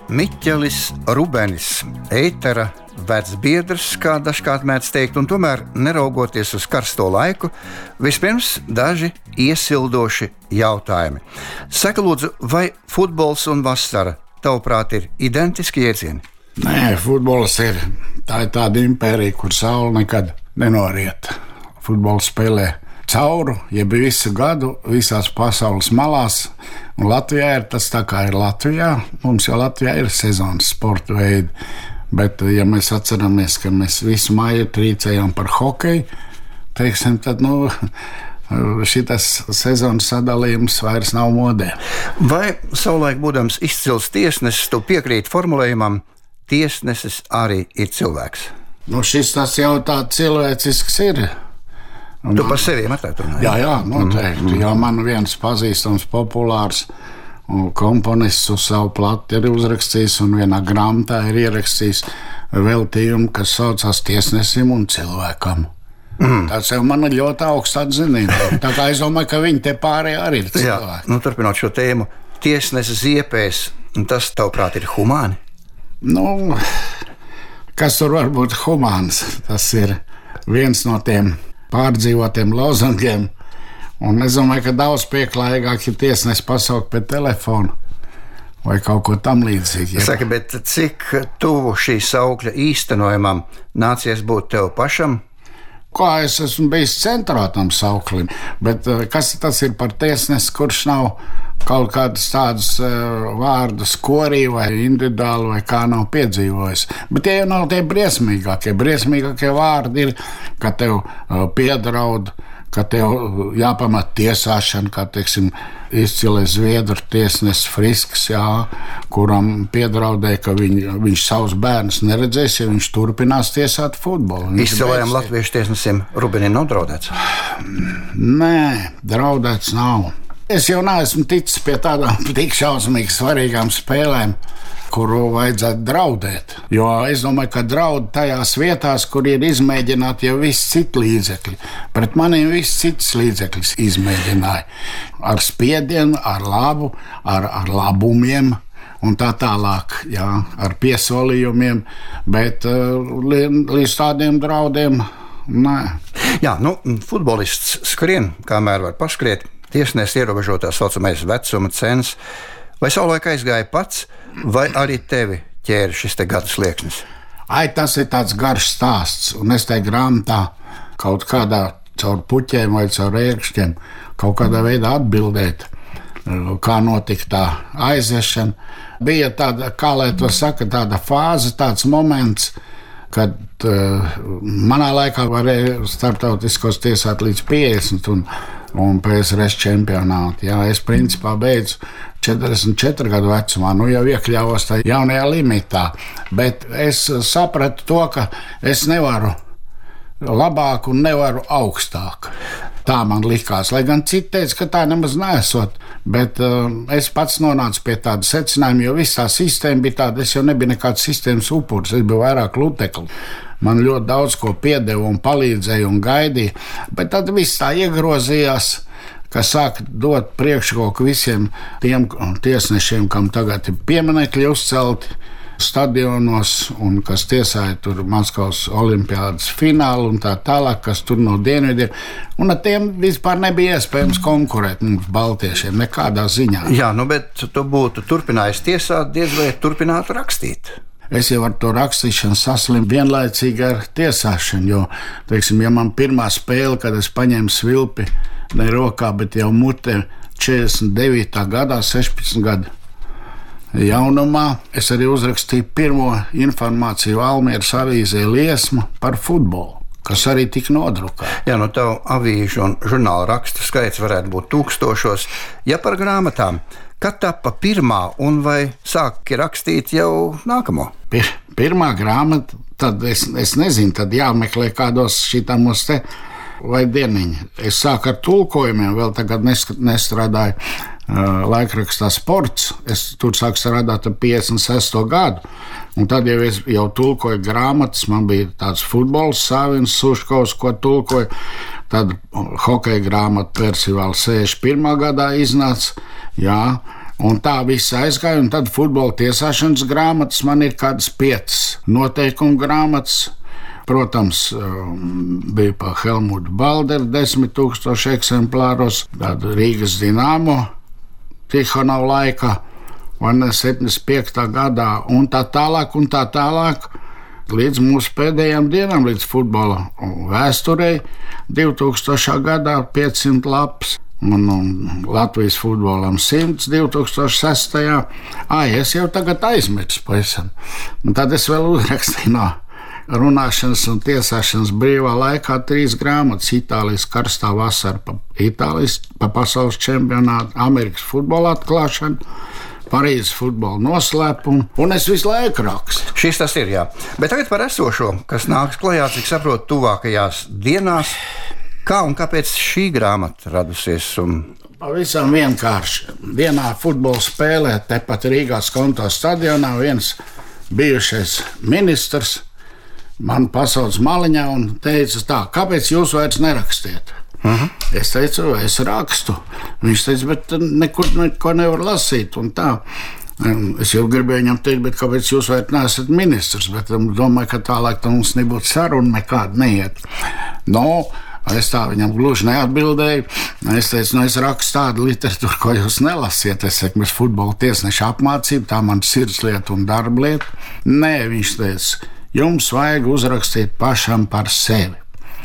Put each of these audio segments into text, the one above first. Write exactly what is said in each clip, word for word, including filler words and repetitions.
Miķelis Rubenis, ētera vecs biedrs, kā dažkārt mēdz teikt, un tomēr, neraugoties uz karsto laiku, vispirms daži iesildoši jautājumi. Saka, lūdzu, vai futbols un vasara, tavuprāt, ir identiski jēdzieni? Nē, futbols ir, tā ir tāda impērija, kur saule nekad nenoriet. Futbols spēlē cauru, jeb visu gadu, visās pasaules malās. Un Latvijā ir tas tā, kā ir Latvijā. Mums jau Latvijā ir sezonas sporta veidi. Bet, ja mēs atceramies, ka mēs visu māju trīcējām par hokeju, teiksim, tad, nu, šitas sezonas sadalījums vairs nav modē. Vai savulaik būdams izcils tiesnesis, tu piekrīti formulējumam, tiesnesis arī ir cilvēks? Nu, šis tas jau tā cilvēcisks ir. Tu par sevi matēt runāji? Jā, jā, noteikti. Mm. Jā, man viens pazīstams populārs komponists uz savu plati ir uzrakstījis, un vienā grāmatā ir ierakstījis veltījumu, kas saucās Tiesnesim un cilvēkam. Mm. Tas jau man ir ļoti augsts atzinība. Tā kā es domāju, ka viņi te pārējie arī ir cilvēki. Jā, nu, turpinot šo tēmu, tiesnesis ziepēs, tas, tavuprāt, ir humāni? Nu, kas tur var būt humāns? Tas ir viens no tiem pārdzīvotiem lozungiem, un es domāju, ka daudz pieklājīgāk ir tiesnesis pasaukt pie telefona vai kaut ko tam līdzīgi. Ja? Saka, bet cik tuvu šī saukļa īstenojumam nācies būt tev pašam? Kā es esmu bijis centrā tam sauklim, bet kas tas ir par tiesnesi, kurš nav kaut kādus tādus uh, vārdus korī vai individuāli vai kā nav piedzīvojis. Bet tie jau nav tie briesmīgākie. Briesmīgākie vārdi ir, ka tev uh, piedraud, ka tev jāpamat tiesāšana, kā, teiksim, izcilais zviedru tiesnesis Frisks, jā, kuram piedraudēja, ka viņ, viņš savus bērnus neredzēs, ja viņš turpinās tiesāt futbolu. Izcilajam latviešu tiesnesim Rubenim nav draudēts? Nē, draudēts nav. Es jau neesmu ticis pie tādām tik šausmīgi svarīgām spēlēm, kuru vajadzētu draudēt. Jo es domāju, ka draud tajās vietās, kur ir izmēģināti jau visi citi līdzekļi. Pret maniem visi citas līdzekļus izmēģināja. Ar spiedienu, ar labu, ar, ar labumiem un tā tālāk, jā, ar piesolījumiem, bet līdz tādiem draudiem nē. Jā, nu, futbolists skrien, kamēr var paškriet. Tiesnesis ierobežotā saucamais vecuma cens. Vai savulaik aizgāja pats, vai arī tevi ķēra šis te gadu slieksnis? Ai, tas ir tāds garš stāsts, un es te grāmatā kaut kādā caur puķiem vai caur ērkšķiem kaut kādā veidā atbildēt, kā notika tā aiziešana. Bija tāda, kā lai to saka, tāda fāze, tāds moments, kad uh, manā laikā varēja starptautiskos tiesāt līdz piecdesmit un, un P S R S čempionāti. Jā, es principā beidzu četrdesmit četru gadu vecumā, nu jau iekļāvos tajā jaunajā limitā, bet es sapratu to, ka es nevaru labāk un nevaru augstāk. Tā man likās, lai gan citi teica, ka tā nemaz neesot, bet uh, es pats nonācu pie tāda secinājuma, jo viss tā sistēma bija tāda, es jau nebiju nekāds sistēmas upuris, es biju vairāk lutekli. Man ļoti daudz ko piedeva un palīdzēja un gaidīja, bet tad viss tā iegrozījās, ka sāka dot priekšroku visiem tiem tiesnešiem, kam tagad ir pieminekļi uzcelti stadionos un kas tiesāja tur Maskavas olimpiādas finālu un tā tālāk, kas tur no dienvidiem. Un ar tiem vispār nebija iespējams konkurēt mums baltiešiem nekādā ziņā. Jā, nu bet tu būtu turpinājis tiesāt, diez vai turpinātu rakstīt. Es jau ar to rakstīšanu saslimu vienlaicīgi ar tiesāšanu, jo, teiksim, ja man pirmā spēle, kad es paņēmu svilpi ne rokā, bet jau mutē četrdesmit devītā gadā, sešpadsmit gadu jaunumā, es arī uzrakstīju pirmo informāciju Almieras avīzē Liesma par futbolu, kas arī tika nodrukāta. Jā, no tavu avīžu un žurnālu rakstu skaits varētu būt tūkstošos. Ja par grāmatām, kad tapa pirmā un vai sāki rakstīt jau nākamo? Pir, pirmā grāmata, tad es, es nezinu, tad jāmeklē kādos šitamos te vai dieniņi. Es sāku ar tulkojumiem, vēl tagad nestrādāju uh, laikrakstā Sports. Es tur sāku strādāt ar piecdesmit sesto gadu, un tad jau es jau tulkoju grāmatas. Man bija tāds futbols Sāvins Suškovs, ko tulkoju. Tad hokeja grāmata Persivāla sešdesmit pirmā gadā iznāca. Jā, Un tā viss aizgāja, un tad futbola tiesāšanas grāmatas man ir kādas piecas noteikumu grāmatas. Protams, bija pa Helmutu Balderu desmit tūkstoši eksemplāros, tad Rīgas Dinamo Tihanova laika, vai ne, septiņdesmit piektā gadā, un tā tālāk, un tā tālāk, līdz mūsu pēdējām dienām, līdz futbola vēsturei, divtūkstošā gadā piecsimt lapas, un, un Latvijas futbolam simts, divi tūkstoši sestajā. Ai, es jau tagad aizmirsu pavisam. Un tad es vēl uzrakstīju no runāšanas un tiesāšanas brīvā laikā trīs grāmatas: Itālijas karstā vasara pa Itālijas, pa pasaules čempionātu, Amerikas futbola atklāšanu, Parīzes futbola noslēpumu, un es visu laiku rakstu. Šis tas ir, jā. Bet tagad par esošo, kas nāks klajā, cik saprotu, tuvākajās dienās. Kā un kāpēc šī grāmata radusies? Un... Pavisam vienkārši. Vienā futbola spēlē, tepat Rīgā Skonto stadionā, viens bijušais ministrs man pasauc maliņā un teica tā: kāpēc jūs vairs nerakstiet? Uh-huh. Es teicu, es rakstu. Viņš teica, bet nekur neko nevar lasīt un tā. Es jau gribēju viņam teikt, bet kāpēc jūs vairs neesat ministrs? Bet domāju, ka tālāk tā mums nebūtu saruna, nekāda neiet. No, es tā viņam gluži neatbildēju. Es teicu, nu es rakstu tādu literatūru, ko jūs nelasiet. Es saku, mēs futbola tiesneša apmācību, tā man sirdslieta un darblieta. Nē, viņš teica, jums vajag uzrakstīt pašam par sevi.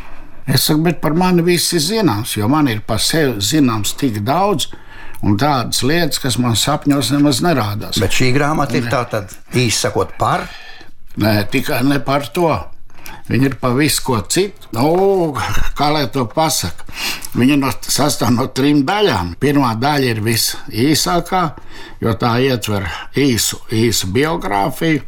Es saku, bet par mani viss ir zināms, jo man ir par sevi zināms tik daudz un tādas lietas, kas man sapņos nemaz nerādās. Bet šī grāmata ir tā tad īsi sakot par? Nē, tikai ne par to. Viņa ir pa visu ko citu. Nu, kā lai to pasaka? Viņa no, sastāv no trim daļām. Pirmā daļa ir viss īsākā, jo tā ietver īsu, īsu biogrāfiju,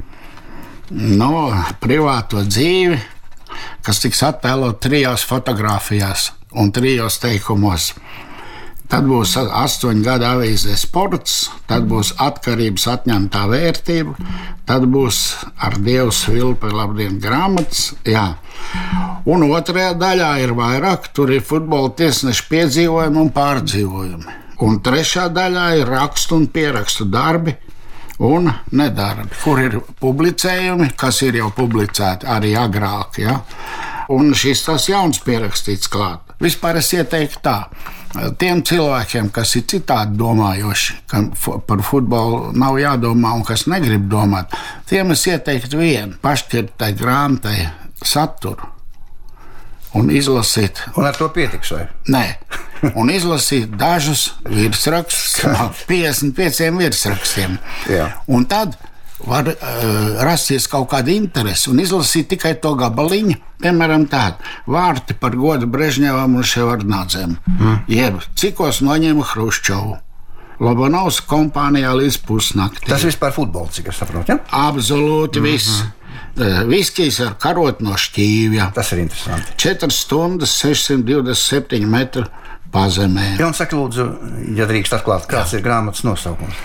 no privāto dzīvi, kas tiks attēlot trijās fotogrāfijās un trijos teikumos. Tad būs astoņu gadu avīzē Sports, tad būs atkarības atņemtā vērtība, tad būs ar Dievu svilpi labdien grāmatas. Jā. Un otrajā daļā ir vairāk, tur ir futbola tiesneša piedzīvojumi un pārdzīvojumi. Un trešā daļā ir rakstu un pierakstu darbi un nedarbi, kur ir publicējumi, kas ir jau publicēti arī agrāk, ja? Un šis tas jauns pierakstīts klāt. Vispār es ieteiktu tā, tiem cilvēkiem, kas ir citādi domājoši, ka par futbolu nav jādomā un kas negrib domāt, tiem es ieteiktu vienu, pašķirt tai grāmatai saturu un izlasīt. Un ar to pietiks, vai? Nē. Un izlasīt dažus virsrakstus no piecdesmit pieciem virsrakstiem. Jā. Un tad var uh, rasties kaut kāda interese un izlasīt tikai to gabaliņu. Piemēram, tādu vārti par godu Brežņevam un Ševardnadzem. Mm. Jeb cikos noņēma Hruščovu. Lobanovs kompānijā līdz pusnaktī. Tas viss par futbolu, cik es saprotu, ja? Absolūti mm-hmm. viss. Viskijs ar karot no šķīvja. Tas ir interesanti. četras stundas, sešsimt divdesmit septiņi metri pazemē. Jā, un saka, lūdzu, ja drīkst atklāt, kāds Jā. ir grāmatas nosaukums?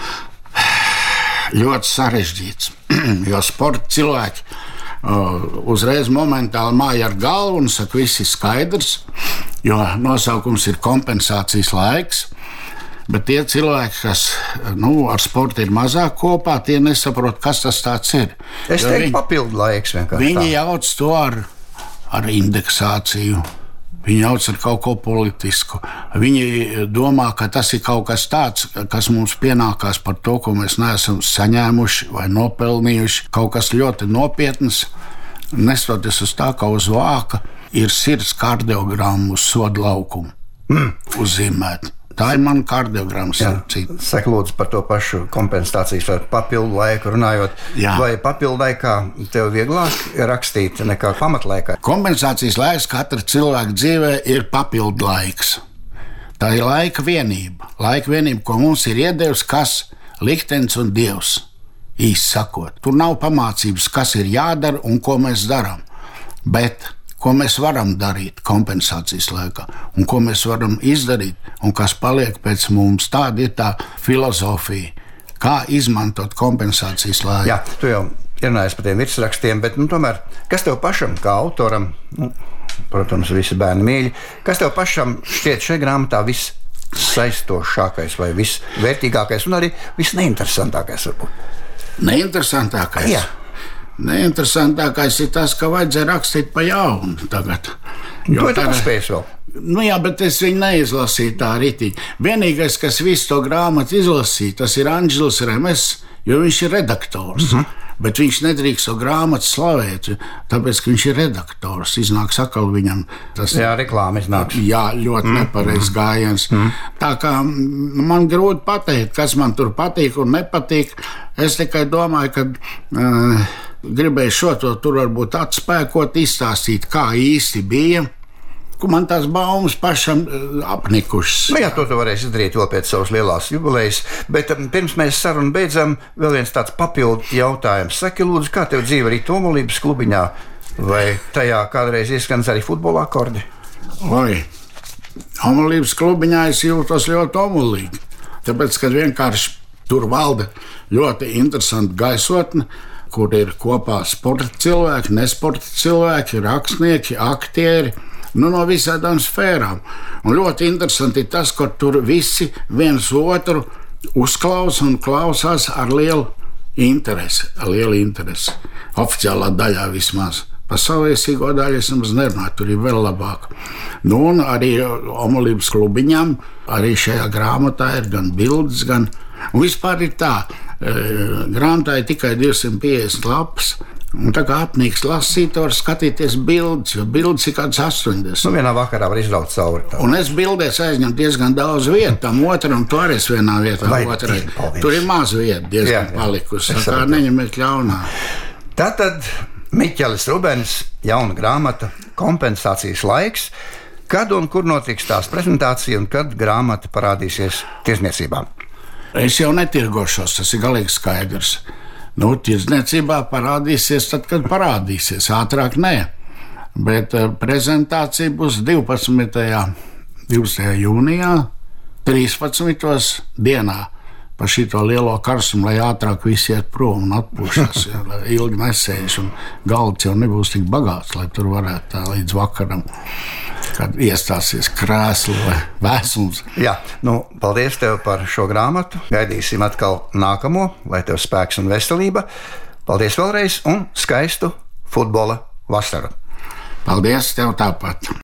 Ļoti sarežģīts, jo sporta cilvēki uh, uzreiz momentāli māja ar galvu un saka, viss ir skaidrs, jo nosaukums ir kompensācijas laiks. Bet tie cilvēki, kas nu, ar sportu ir mazāk kopā, tie nesaprot, kas tas tāds ir. Es teiktu, viņi, papildu laiks vienkārši. Viņi tā. jauc to ar, ar indeksāciju, viņi jauc ar kaut ko politisku. Viņi domā, ka tas ir kaut kas tāds, kas mums pienākās par to, ko mēs neesam saņēmuši vai nopelnījuši. Kaut kas ļoti nopietns, nestoties uz tā, ka uz vāka ir sirds kardiogramma uz soda laukumu mm. uzzīmēt. Tā ir mana kardiogramma. Saka, lūdzu, par to pašu kompensācijas vai papildu laiku runājot. Jā. Vai papildu laikā tev vieglāk rakstīt nekā pamatlaikā? Kompensācijas laiks katra cilvēka dzīvē ir papildu laiks. Tā ir laika vienība. Laika vienība, ko mums ir iedevis kas? Liktenis un Dievs. Īsi sakot. Tur nav pamācības, kas ir jādara un ko mēs darām. Bet ko mēs varam darīt kompensācijas laikā, un ko mēs varam izdarīt, un kas paliek pēc mums. Tāda ir tā filozofija, kā izmantot kompensācijas laiku. Jā, tu jau runājies par tiem virsrakstiem, bet nu, tomēr, kas tev pašam, kā autoram, nu, protams, visi bērni mīļi, kas tev pašam šķiet šajā grāmatā viss vissaistošākais vai visvērtīgākais un arī visneinteresantākais varbūt? Neinteresantākais? Jā. Neinteresantākais ir tas, ka vajadzēja rakstīt pa jaunu tagad. Jo to tu paspējas vēl. Nu jā, bet es viņu neizlasīju tā ritīgi. Vienīgais, kas visu to grāmatu izlasīja, tas ir Andžels Remes, jo viņš ir redaktors. Mm-hmm. Bet viņš nedrīkst to grāmatu slavēt, tāpēc, ka viņš ir redaktors. Iznāks atkal viņam tas... Jā, reklāma iznāks. Jā, ļoti mm. nepareizs gājiens. Mm. Tā kā man grūti pateikt, kas man tur patīk un nepatīk. Es tikai domāju, ka uh, gribēju šo to tur varbūt atspēkot, izstāstīt, kā īsti bija. Man tās baumas pašam apnikušas. Nu jā, to tu varēsi izdarīt vēl pēc savas lielās jubilejas, bet um, pirms mēs sarunu beidzam, vēl viens tāds papildu jautājums. Saki, lūdzu, kā tev dzīve arī Omulības klubiņā, vai tajā kādreiz ieskans arī futbola akordi? Oi, Omulības klubiņā es jūtos ļoti omulīgi, tāpēc, ka vienkārši tur valda ļoti interesanta gaisotne, kur ir kopā sporta cilvēki, nesporta cilvēki, rakstnieki, aktieri, nu, no visādām sfērām. Un ļoti interesanti ir tas, ka tur visi viens otru uzklausa un klausās ar lielu interesi. Ar lielu interesi. Oficiālā daļā vismaz. Par saviesīgo daļu es nemaz nerunāju, tur ir vēl labāk. Nu, un arī Omulības klubiņām, arī šajā grāmatā ir gan bildes, gan... Un vispār ir tā, e, grāmatā ir tikai divsimt piecdesmit lapas, un tā kā apnīks lasīt, var skatīties bildes, jo bildes ir kāds astoņdesmit. Nu, vienā vakarā var izraut cauri. Tā. Un es bildēs aizņem diezgan daudz vietu, tam otram, tu arī esi vienā vietā. Vai, otrai. paldies. Tur ir maz vieta diezgan jā, palikusi, tā kā neņemiet ļaunā. Tātad Miķelis Rubens, jauna grāmata, kompensācijas laiks. Kad un kur notiks tās prezentācija un kad grāmata parādīsies tirzniecībā? Es jau netirgošos, tas ir galīgi skaidrs. Nu, tirdzniecībā parādīsies tad, kad parādīsies. Ātrāk nē. Bet uh, prezentācija būs divpadsmitajā jūnijā, trīspadsmitajā dienā. Pa šito lielo karsumu, lai ātrāk visi iet prom un atpūšas, ja, lai ilgi nesēž. Un galds jau nebūs tik bagāts, lai tur varētu tā līdz vakaram, kad iestāsies krēsli vai vēsums. Jā, nu, paldies tev par šo grāmatu. Gaidīsim atkal nākamo, lai tev spēks un veselība. Paldies vēlreiz un skaistu futbola vasaru. Paldies tev tāpat.